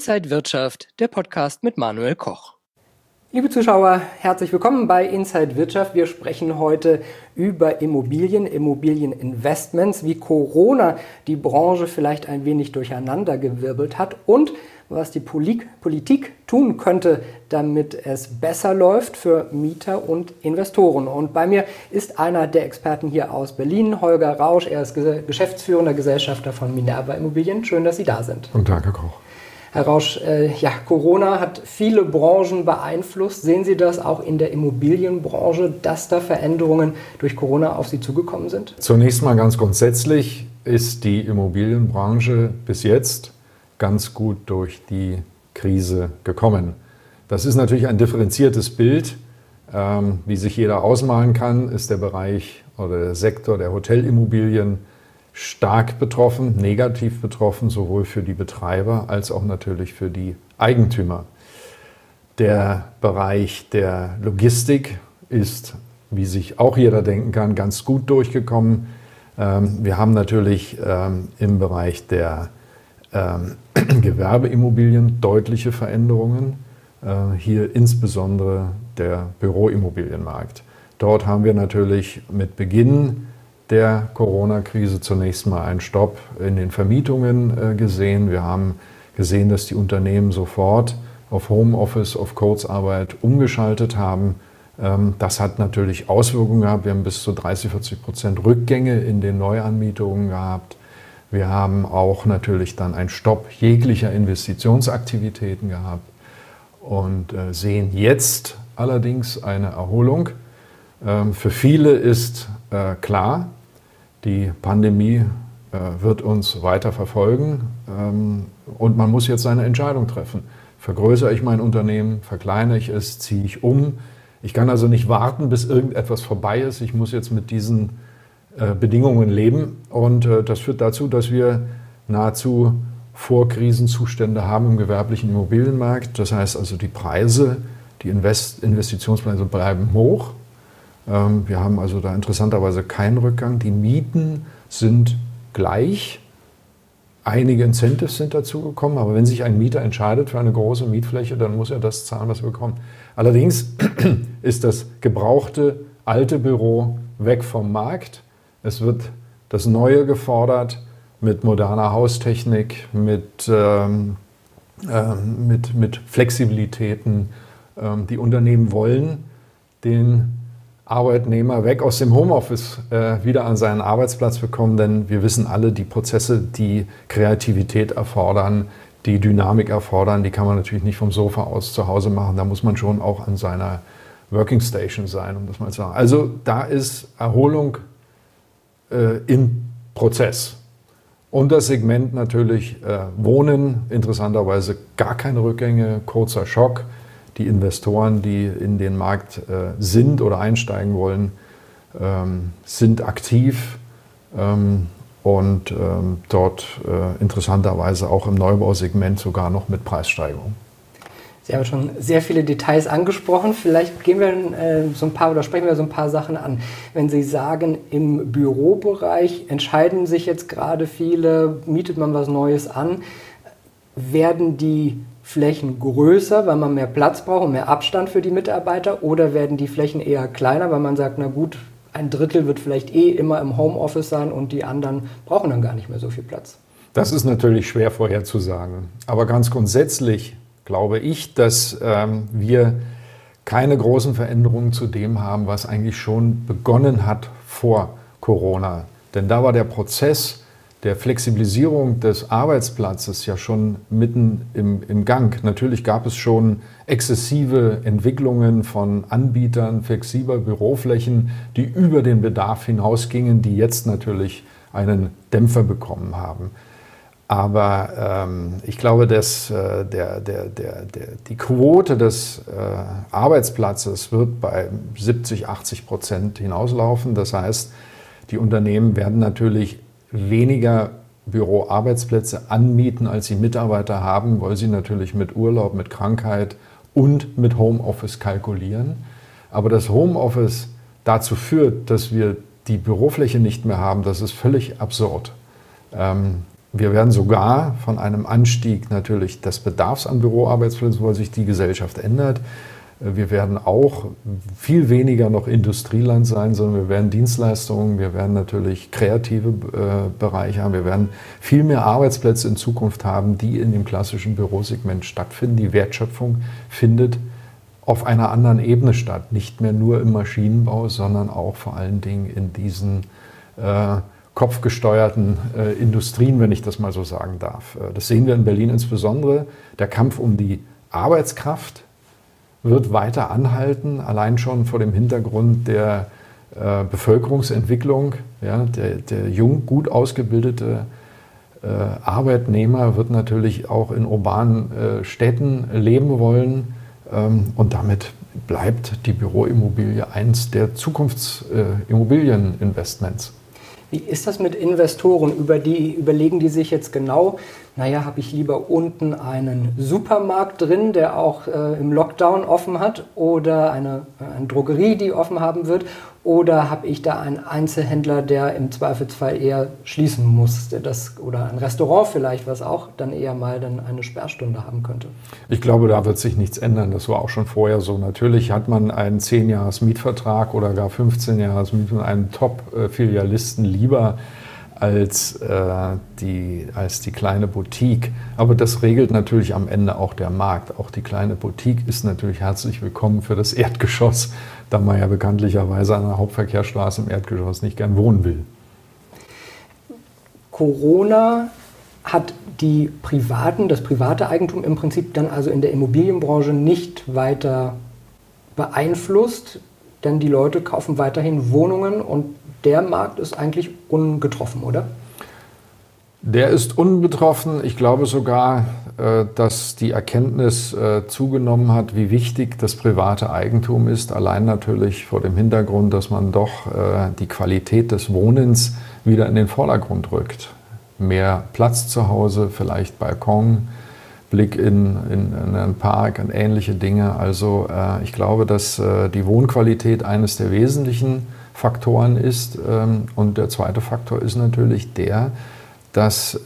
Inside Wirtschaft, der Podcast mit Manuel Koch. Liebe Zuschauer, herzlich willkommen bei Inside Wirtschaft. Wir sprechen heute über Immobilieninvestments, wie Corona die Branche vielleicht ein wenig durcheinandergewirbelt hat und was die Politik tun könnte, damit es besser läuft für Mieter und Investoren. Und bei mir ist einer der Experten hier aus Berlin, Holger Rausch. Er ist geschäftsführender Gesellschafter von Minerva Immobilien. Schön, dass Sie da sind. Guten Tag, Herr Koch. Herr Rausch, Corona hat viele Branchen beeinflusst. Sehen Sie das auch in der Immobilienbranche, dass da Veränderungen durch Corona auf Sie zugekommen sind? Zunächst mal ganz grundsätzlich ist die Immobilienbranche bis jetzt ganz gut durch die Krise gekommen. Das ist natürlich ein differenziertes Bild. Wie sich jeder ausmalen kann, ist der Bereich oder der Sektor der Hotelimmobilien stark betroffen, negativ betroffen, sowohl für die Betreiber als auch natürlich für die Eigentümer. Der Bereich der Logistik ist, wie sich auch jeder denken kann, ganz gut durchgekommen. Wir haben natürlich im Bereich der Gewerbeimmobilien deutliche Veränderungen. Hier insbesondere der Büroimmobilienmarkt. Dort haben wir natürlich mit Beginn der Corona-Krise zunächst mal einen Stopp in den Vermietungen gesehen. Wir haben gesehen, dass die Unternehmen sofort auf Homeoffice, auf Kurzarbeit umgeschaltet haben. Das hat natürlich Auswirkungen gehabt. Wir haben bis zu 30-40% Rückgänge in den Neuanmietungen gehabt. Wir haben auch natürlich dann einen Stopp jeglicher Investitionsaktivitäten gehabt und sehen jetzt allerdings eine Erholung. Für viele ist klar, die Pandemie wird uns weiter verfolgen und man muss jetzt seine Entscheidung treffen. Vergrößere ich mein Unternehmen, verkleinere ich es, ziehe ich um? Ich kann also nicht warten, bis irgendetwas vorbei ist. Ich muss jetzt mit diesen Bedingungen leben und das führt dazu, dass wir nahezu Vorkrisenzustände haben im gewerblichen Immobilienmarkt. Das heißt also, die Preise, die Investitionspreise bleiben hoch. Wir haben also da interessanterweise keinen Rückgang. Die Mieten sind gleich. Einige Incentives sind dazugekommen, aber wenn sich ein Mieter entscheidet für eine große Mietfläche, dann muss er das zahlen, was er bekommt. Allerdings ist das gebrauchte alte Büro weg vom Markt. Es wird das Neue gefordert mit moderner Haustechnik, mit Flexibilitäten. Die Unternehmen wollen den Arbeitnehmer weg aus dem Homeoffice wieder an seinen Arbeitsplatz bekommen, denn wir wissen alle, die Prozesse, die Kreativität erfordern, die Dynamik erfordern, die kann man natürlich nicht vom Sofa aus zu Hause machen. Da muss man schon auch an seiner Working Station sein, um das mal zu sagen. Also da ist Erholung im Prozess. Und das Segment natürlich Wohnen, interessanterweise gar keine Rückgänge, kurzer Schock. Die Investoren, die in den Markt sind oder einsteigen wollen, sind aktiv und dort interessanterweise auch im Neubausegment sogar noch mit Preissteigerung. Sie haben schon sehr viele Details angesprochen. Vielleicht gehen wir sprechen wir so ein paar Sachen an. Wenn Sie sagen, im Bürobereich entscheiden sich jetzt gerade viele, mietet man was Neues an, werden die Flächen größer, weil man mehr Platz braucht und mehr Abstand für die Mitarbeiter, oder werden die Flächen eher kleiner, weil man sagt, na gut, ein Drittel wird vielleicht immer im Homeoffice sein und die anderen brauchen dann gar nicht mehr so viel Platz? Das ist natürlich schwer vorherzusagen. Aber ganz grundsätzlich glaube ich, dass wir keine großen Veränderungen zu dem haben, was eigentlich schon begonnen hat vor Corona. Denn da war der Prozess der Flexibilisierung des Arbeitsplatzes ja schon mitten im Gang. Natürlich gab es schon exzessive Entwicklungen von Anbietern flexibler Büroflächen, die über den Bedarf hinausgingen, die jetzt natürlich einen Dämpfer bekommen haben. Aber ich glaube, dass die Quote des Arbeitsplatzes wird bei 70-80% hinauslaufen. Das heißt, die Unternehmen werden natürlich weniger Büroarbeitsplätze anmieten, als sie Mitarbeiter haben, weil sie natürlich mit Urlaub, mit Krankheit und mit Homeoffice kalkulieren. Aber das Homeoffice dazu führt, dass wir die Bürofläche nicht mehr haben, das ist völlig absurd. wir werden sogar von einem Anstieg natürlich des Bedarfs an Büroarbeitsplätzen, weil sich die Gesellschaft ändert. Wir werden auch viel weniger noch Industrieland sein, sondern wir werden Dienstleistungen, wir werden natürlich kreative Bereiche haben, wir werden viel mehr Arbeitsplätze in Zukunft haben, die in dem klassischen Bürosegment stattfinden. Die Wertschöpfung findet auf einer anderen Ebene statt, nicht mehr nur im Maschinenbau, sondern auch vor allen Dingen in diesen kopfgesteuerten Industrien, wenn ich das mal so sagen darf. Das sehen wir in Berlin insbesondere. Der Kampf um die Arbeitskraft wird weiter anhalten, allein schon vor dem Hintergrund der Bevölkerungsentwicklung. Ja, der jung, gut ausgebildete Arbeitnehmer wird natürlich auch in urbanen Städten leben wollen. Und damit bleibt die Büroimmobilie eins der Zukunftsimmobilieninvestments. Wie ist das mit Investoren? Überlegen die sich jetzt genau, naja, habe ich lieber unten einen Supermarkt drin, der auch im Lockdown offen hat, oder eine Drogerie, die offen haben wird, oder habe ich da einen Einzelhändler, der im Zweifelsfall eher schließen muss, oder ein Restaurant vielleicht, was auch dann eher mal dann eine Sperrstunde haben könnte? Ich glaube, da wird sich nichts ändern. Das war auch schon vorher so. Natürlich hat man einen 10-Jahres-Mietvertrag oder gar 15-Jahres-Miet mit einem Top-Filialisten lieber als die kleine Boutique. Aber das regelt natürlich am Ende auch der Markt. Auch die kleine Boutique ist natürlich herzlich willkommen für das Erdgeschoss, da man ja bekanntlicherweise an einer Hauptverkehrsstraße im Erdgeschoss nicht gern wohnen will. Corona hat das private Eigentum im Prinzip dann also in der Immobilienbranche nicht weiter beeinflusst, denn die Leute kaufen weiterhin Wohnungen und der Markt ist eigentlich ungetroffen, oder? Der ist unbetroffen. Ich glaube sogar, dass die Erkenntnis zugenommen hat, wie wichtig das private Eigentum ist. Allein natürlich vor dem Hintergrund, dass man doch die Qualität des Wohnens wieder in den Vordergrund rückt. Mehr Platz zu Hause, vielleicht Balkon, Blick in einen Park und ähnliche Dinge. Also ich glaube, dass die Wohnqualität eines der wesentlichen Faktoren ist. Und der zweite Faktor ist natürlich der, dass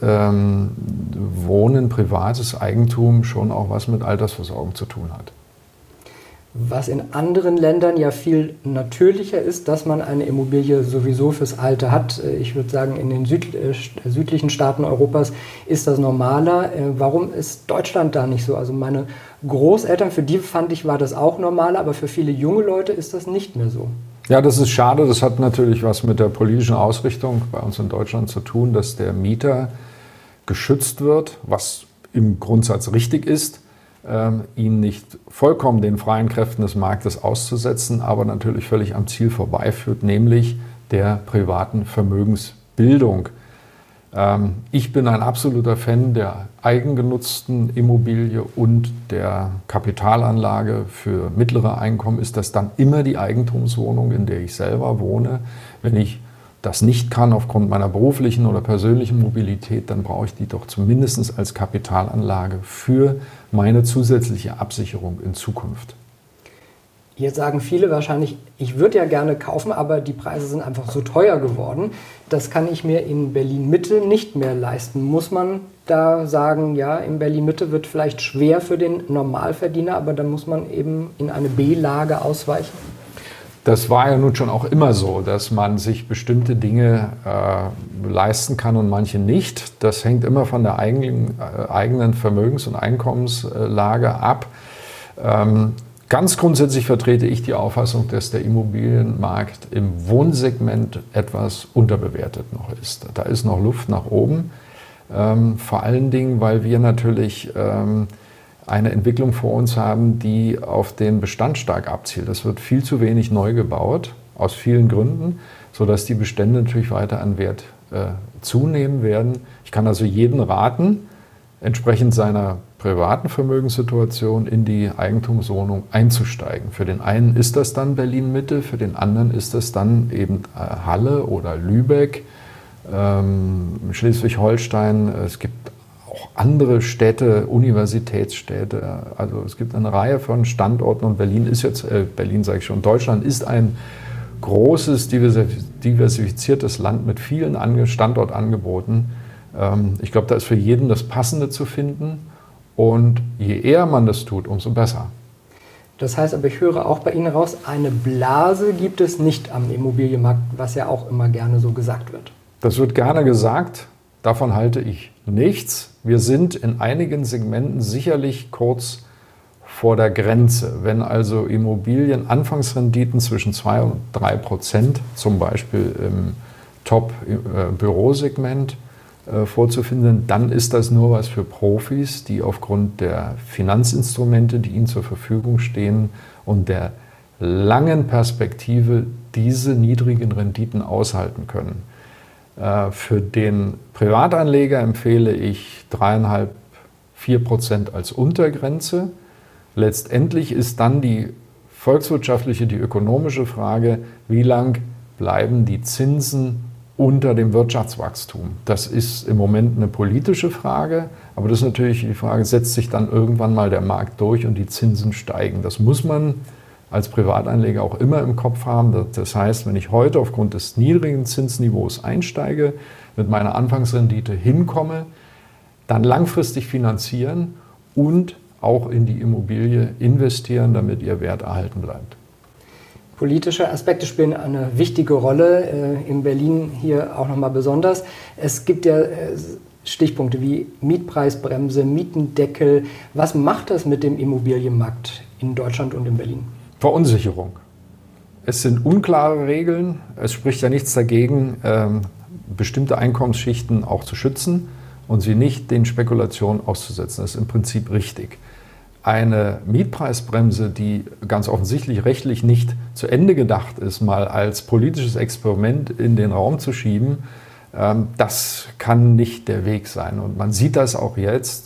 Wohnen, privates Eigentum schon auch was mit Altersversorgung zu tun hat. Was in anderen Ländern ja viel natürlicher ist, dass man eine Immobilie sowieso fürs Alter hat. Ich würde sagen, in den südlichen Staaten Europas ist das normaler. Warum ist Deutschland da nicht so? Also meine Großeltern, für die fand ich, war das auch normaler, aber für viele junge Leute ist das nicht mehr so. Ja, das ist schade. Das hat natürlich was mit der politischen Ausrichtung bei uns in Deutschland zu tun, dass der Mieter geschützt wird, was im Grundsatz richtig ist, ihn nicht vollkommen den freien Kräften des Marktes auszusetzen, aber natürlich völlig am Ziel vorbeiführt, nämlich der privaten Vermögensbildung. Ich bin ein absoluter Fan der eigengenutzten Immobilie und der Kapitalanlage. Für mittlere Einkommen ist das dann immer die Eigentumswohnung, in der ich selber wohne. Wenn ich das nicht kann aufgrund meiner beruflichen oder persönlichen Mobilität, dann brauche ich die doch zumindest als Kapitalanlage für meine zusätzliche Absicherung in Zukunft. Jetzt sagen viele wahrscheinlich, ich würde ja gerne kaufen, aber die Preise sind einfach so teuer geworden. Das kann ich mir in Berlin-Mitte nicht mehr leisten. Muss man da sagen, ja, in Berlin-Mitte wird vielleicht schwer für den Normalverdiener, aber dann muss man eben in eine B-Lage ausweichen? Das war ja nun schon auch immer so, dass man sich bestimmte Dinge leisten kann und manche nicht. Das hängt immer von der eigenen Vermögens- und Einkommenslage ab. Ganz grundsätzlich vertrete ich die Auffassung, dass der Immobilienmarkt im Wohnsegment etwas unterbewertet noch ist. Da ist noch Luft nach oben, vor allen Dingen, weil wir natürlich eine Entwicklung vor uns haben, die auf den Bestand stark abzielt. Es wird viel zu wenig neu gebaut, aus vielen Gründen, sodass die Bestände natürlich weiter an Wert zunehmen werden. Ich kann also jeden raten, entsprechend seiner privaten Vermögenssituation in die Eigentumswohnung einzusteigen. Für den einen ist das dann Berlin-Mitte, für den anderen ist das dann eben Halle oder Lübeck, Schleswig-Holstein. Es gibt auch andere Städte, Universitätsstädte. Also es gibt eine Reihe von Standorten und Berlin ist jetzt, Berlin sage ich schon, Deutschland ist ein großes, diversifiziertes Land mit vielen Standortangeboten. Ich glaube, da ist für jeden das Passende zu finden und je eher man das tut, umso besser. Das heißt aber, ich höre auch bei Ihnen raus, eine Blase gibt es nicht am Immobilienmarkt, was ja auch immer gerne so gesagt wird. Das wird gerne gesagt, davon halte ich nichts. Wir sind in einigen Segmenten sicherlich kurz vor der Grenze. Wenn also Immobilien-Anfangsrenditen zwischen 2 und 3%, zum Beispiel im Top-Bürosegment, vorzufinden, dann ist das nur was für Profis, die aufgrund der Finanzinstrumente, die ihnen zur Verfügung stehen und der langen Perspektive diese niedrigen Renditen aushalten können. Für den Privatanleger empfehle ich 3,5–4% als Untergrenze. Letztendlich ist dann die volkswirtschaftliche, die ökonomische Frage, wie lang bleiben die Zinsen unter dem Wirtschaftswachstum. Das ist im Moment eine politische Frage, aber das ist natürlich die Frage, setzt sich dann irgendwann mal der Markt durch und die Zinsen steigen. Das muss man als Privatanleger auch immer im Kopf haben. Das heißt, wenn ich heute aufgrund des niedrigen Zinsniveaus einsteige, mit meiner Anfangsrendite hinkomme, dann langfristig finanzieren und auch in die Immobilie investieren, damit ihr Wert erhalten bleibt. Politische Aspekte spielen eine wichtige Rolle, in Berlin hier auch nochmal besonders. Es gibt ja Stichpunkte wie Mietpreisbremse, Mietendeckel. Was macht das mit dem Immobilienmarkt in Deutschland und in Berlin? Verunsicherung. Es sind unklare Regeln. Es spricht ja nichts dagegen, bestimmte Einkommensschichten auch zu schützen und sie nicht den Spekulationen auszusetzen. Das ist im Prinzip richtig. Eine Mietpreisbremse, die ganz offensichtlich rechtlich nicht zu Ende gedacht ist, mal als politisches Experiment in den Raum zu schieben, das kann nicht der Weg sein. Und man sieht das auch jetzt.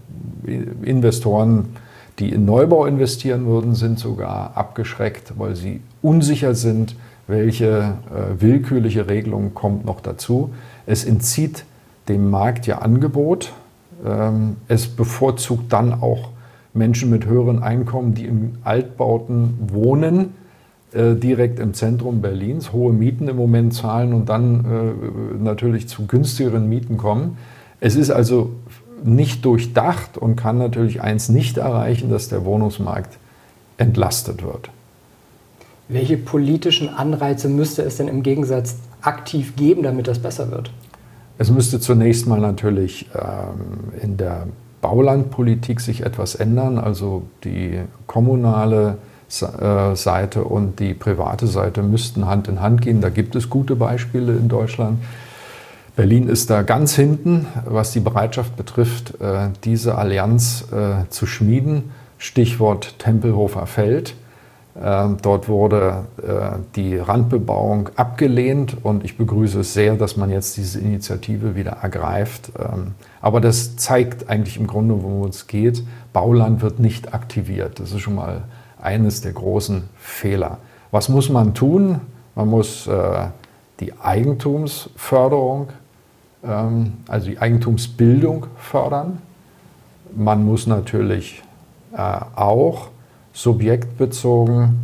Investoren, die in Neubau investieren würden, sind sogar abgeschreckt, weil sie unsicher sind, welche willkürliche Regelung kommt noch dazu. Es entzieht dem Markt ja Angebot. Es bevorzugt dann auch Menschen mit höheren Einkommen, die in Altbauten wohnen, direkt im Zentrum Berlins, hohe Mieten im Moment zahlen und dann natürlich zu günstigeren Mieten kommen. Es ist also nicht durchdacht und kann natürlich eins nicht erreichen, dass der Wohnungsmarkt entlastet wird. Welche politischen Anreize müsste es denn im Gegensatz aktiv geben, damit das besser wird? Es müsste zunächst mal natürlich in der Baulandpolitik sich etwas ändern, also die kommunale Seite und die private Seite müssten Hand in Hand gehen. Da gibt es gute Beispiele in Deutschland. Berlin ist da ganz hinten, was die Bereitschaft betrifft, diese Allianz zu schmieden. Stichwort Tempelhofer Feld. Dort wurde die Randbebauung abgelehnt und ich begrüße es sehr, dass man jetzt diese Initiative wieder ergreift. Aber das zeigt eigentlich im Grunde, worum es geht. Bauland wird nicht aktiviert. Das ist schon mal eines der großen Fehler. Was muss man tun? Man muss die Eigentumsförderung, also die Eigentumsbildung fördern. Man muss natürlich auch subjektbezogen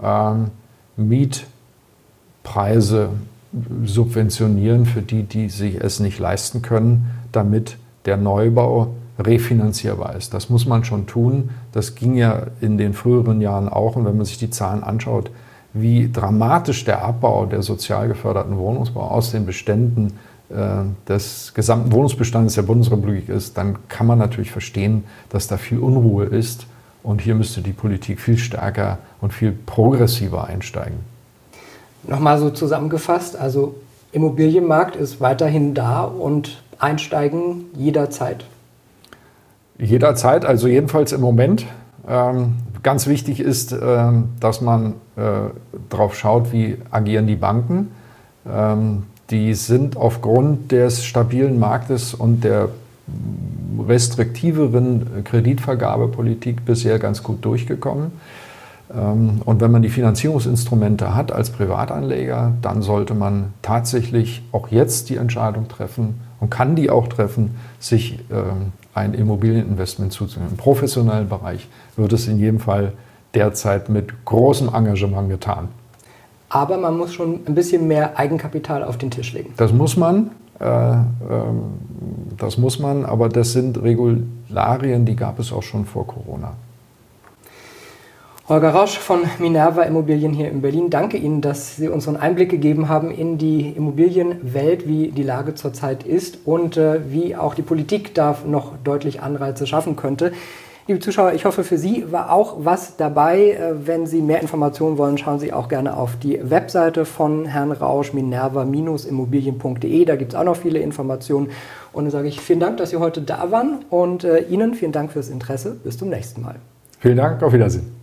Mietpreise subventionieren für die, die sich es nicht leisten können, damit der Neubau refinanzierbar ist. Das muss man schon tun. Das ging ja in den früheren Jahren auch. Und wenn man sich die Zahlen anschaut, wie dramatisch der Abbau der sozial geförderten Wohnungsbau aus den Beständen des gesamten Wohnungsbestandes der Bundesrepublik ist, dann kann man natürlich verstehen, dass da viel Unruhe ist. Und hier müsste die Politik viel stärker und viel progressiver einsteigen. Nochmal so zusammengefasst, also Immobilienmarkt ist weiterhin da und einsteigen jederzeit. Jederzeit, also jedenfalls im Moment. Ganz wichtig ist, dass man darauf schaut, wie agieren die Banken. Die sind aufgrund des stabilen Marktes und der restriktiveren Kreditvergabepolitik bisher ganz gut durchgekommen. Und wenn man die Finanzierungsinstrumente hat als Privatanleger, dann sollte man tatsächlich auch jetzt die Entscheidung treffen und kann die auch treffen, sich ein Immobilieninvestment zuzunehmen. Im professionellen Bereich wird es in jedem Fall derzeit mit großem Engagement getan. Aber man muss schon ein bisschen mehr Eigenkapital auf den Tisch legen. Das muss man. Das muss man, aber das sind Regularien, die gab es auch schon vor Corona. Holger Rausch von Minerva Immobilien hier in Berlin. Danke Ihnen, dass Sie uns so einen Einblick gegeben haben in die Immobilienwelt, wie die Lage zurzeit ist und wie auch die Politik da noch deutlich Anreize schaffen könnte. Liebe Zuschauer, ich hoffe, für Sie war auch was dabei. Wenn Sie mehr Informationen wollen, schauen Sie auch gerne auf die Webseite von Herrn Rausch, minerva-immobilien.de. Da gibt es auch noch viele Informationen. Und dann sage ich vielen Dank, dass Sie heute da waren und Ihnen vielen Dank fürs Interesse. Bis zum nächsten Mal. Vielen Dank, auf Wiedersehen.